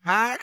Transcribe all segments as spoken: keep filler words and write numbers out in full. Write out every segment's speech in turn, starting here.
«Ах,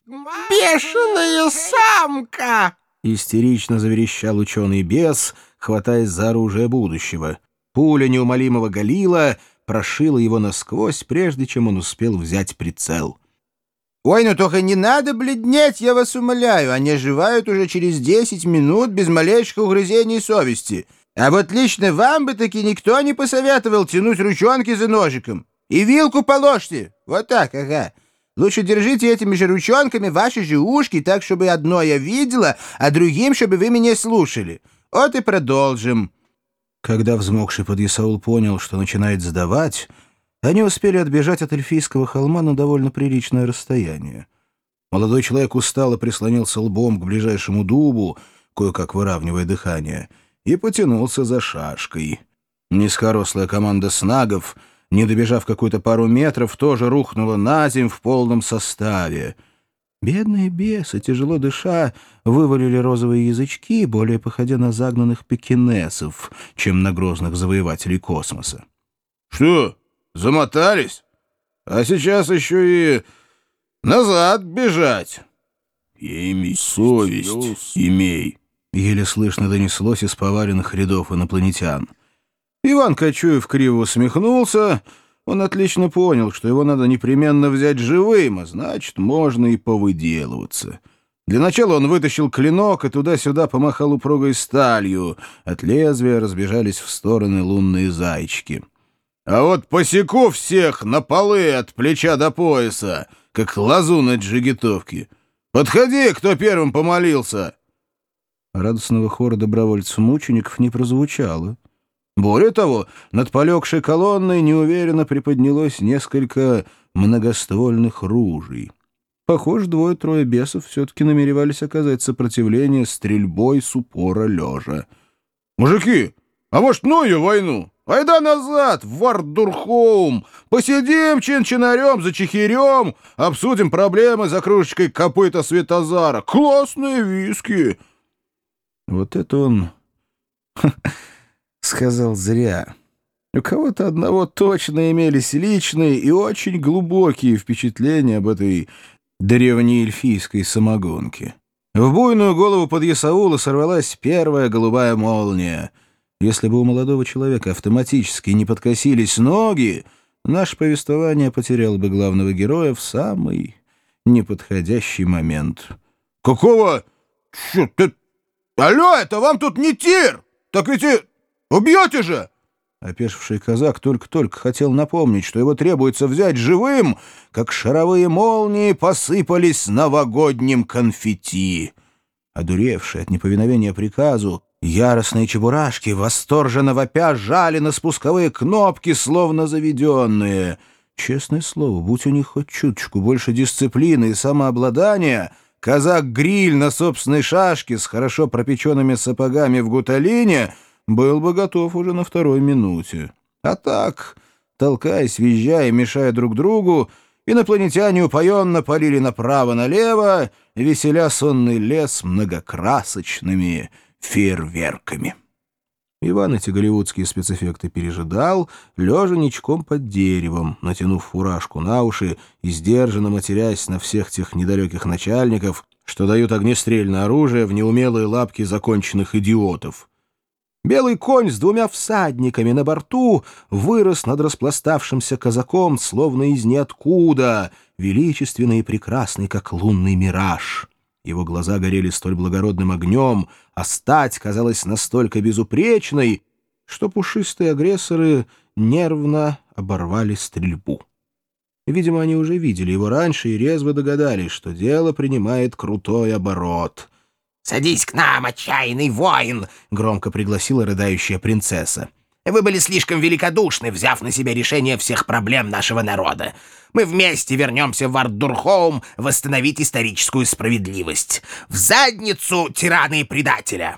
бешеная самка!» — истерично заверещал ученый-бес, хватаясь за оружие будущего. Пуля неумолимого Галила прошила его насквозь, прежде чем он успел взять прицел. «Ой, ну только не надо бледнеть, я вас умоляю. Они оживают уже через десять минут без малейших угрызений совести. А вот лично вам бы таки никто не посоветовал тянуть ручонки за ножиком. И вилку положьте. Вот так, ага. Лучше держите этими же ручонками ваши же ушки, так, чтобы одно я видела, а другим, чтобы вы меня слушали. Вот и продолжим». Когда взмокший подъясаул понял, что начинает сдавать, они успели отбежать от эльфийского холма на довольно приличное расстояние. Молодой человек устало прислонился лбом к ближайшему дубу, кое-как выравнивая дыхание, и потянулся за шашкой. Низкорослая команда снагов, не добежав какую-то пару метров, тоже рухнула на земь в полном составе. Бедные бесы, тяжело дыша, вывалили розовые язычки, более походя на загнанных пекинесов, чем на грозных завоевателей космоса. «Что, замотались? А сейчас еще и назад бежать!» «Имей совесть, имей!» — еле слышно донеслось из поваленных рядов инопланетян. Иван Кочуев криво усмехнулся. Он отлично понял, что его надо непременно взять живым, а значит, можно и повыделываться. Для начала он вытащил клинок и туда-сюда помахал упругой сталью. От лезвия разбежались в стороны лунные зайчики. «А вот посеку всех на полы от плеча до пояса, как лозу на джигитовке. Подходи, кто первым помолился!» Радостного хора добровольцев-мучеников не прозвучало. Более того, над полегшей колонной неуверенно приподнялось несколько многоствольных ружей. Похоже, двое-трое бесов все-таки намеревались оказать сопротивление стрельбой с упора лежа. «Мужики, а может, ну ее войну? Айда назад, в Вардурхоум! Посидим чин-чинарем за чехирем, обсудим проблемы за кружечкой копыта Светозара. Классные виски!» Вот это он сказал зря. У кого-то одного точно имелись личные и очень глубокие впечатления об этой древнеэльфийской самогонке. В буйную голову подъясаула сорвалась первая голубая молния. Если бы у молодого человека автоматически не подкосились ноги, наше повествование потеряло бы главного героя в самый неподходящий момент. «Какого? Черт, ты... Алло, это вам тут не тир! Так ведь и убьете же!» Опешивший казак только-только хотел напомнить, что его требуется взять живым, как шаровые молнии посыпались новогодним конфетти. Одуревшие от неповиновения приказу, яростные чебурашки, восторженно вопя, жали на спусковые кнопки, словно заведенные. Честное слово, будь у них хоть чуточку больше дисциплины и самообладания, казак-гриль на собственной шашке с хорошо пропеченными сапогами в гуталине был бы готов уже на второй минуте. А так, толкаясь, визжая и мешая друг другу, инопланетяне упоенно полили направо-налево, веселя сонный лес многокрасочными фейерверками. Иван эти голливудские спецэффекты пережидал, лежа ничком под деревом, натянув фуражку на уши и сдержанно матерясь на всех тех недалеких начальников, что дают огнестрельное оружие в неумелые лапки законченных идиотов. Белый конь с двумя всадниками на борту вырос над распластавшимся казаком, словно из ниоткуда, величественный и прекрасный, как лунный мираж. Его глаза горели столь благородным огнем, а стать казалась настолько безупречной, что пушистые агрессоры нервно оборвали стрельбу. Видимо, они уже видели его раньше и резво догадались, что дело принимает крутой оборот. «Садись к нам, отчаянный воин!» — громко пригласила рыдающая принцесса. «Вы были слишком великодушны, взяв на себя решение всех проблем нашего народа. Мы вместе вернемся в Вардурхоум восстановить историческую справедливость. В задницу тирана и предателя!»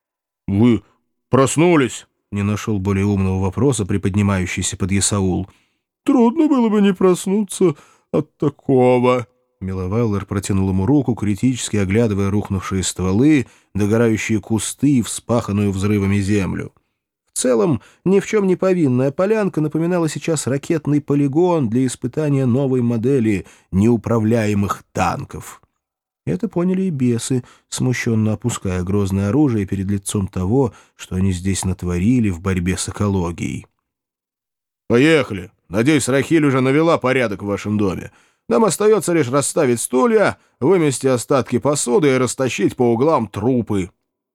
«Вы проснулись?» — не нашел более умного вопроса приподнимающийся подъясаул. «Трудно было бы не проснуться от такого». Миловайлер протянул ему руку, критически оглядывая рухнувшие стволы, догорающие кусты и вспаханную взрывами землю. В целом, ни в чем не повинная полянка напоминала сейчас ракетный полигон для испытания новой модели неуправляемых танков. Это поняли и бесы, смущенно опуская грозное оружие перед лицом того, что они здесь натворили в борьбе с экологией. «Поехали! Надеюсь, Рахиль уже навела порядок в вашем доме. Нам остается лишь расставить стулья, вымести остатки посуды и растащить по углам трупы».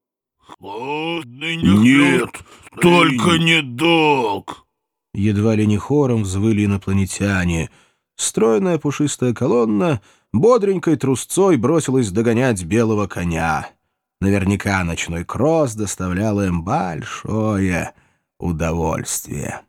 «Нет, только не долг!» Едва ли не хором взвыли инопланетяне. Стройная пушистая колонна бодренькой трусцой бросилась догонять белого коня. Наверняка ночной кросс доставлял им большое удовольствие.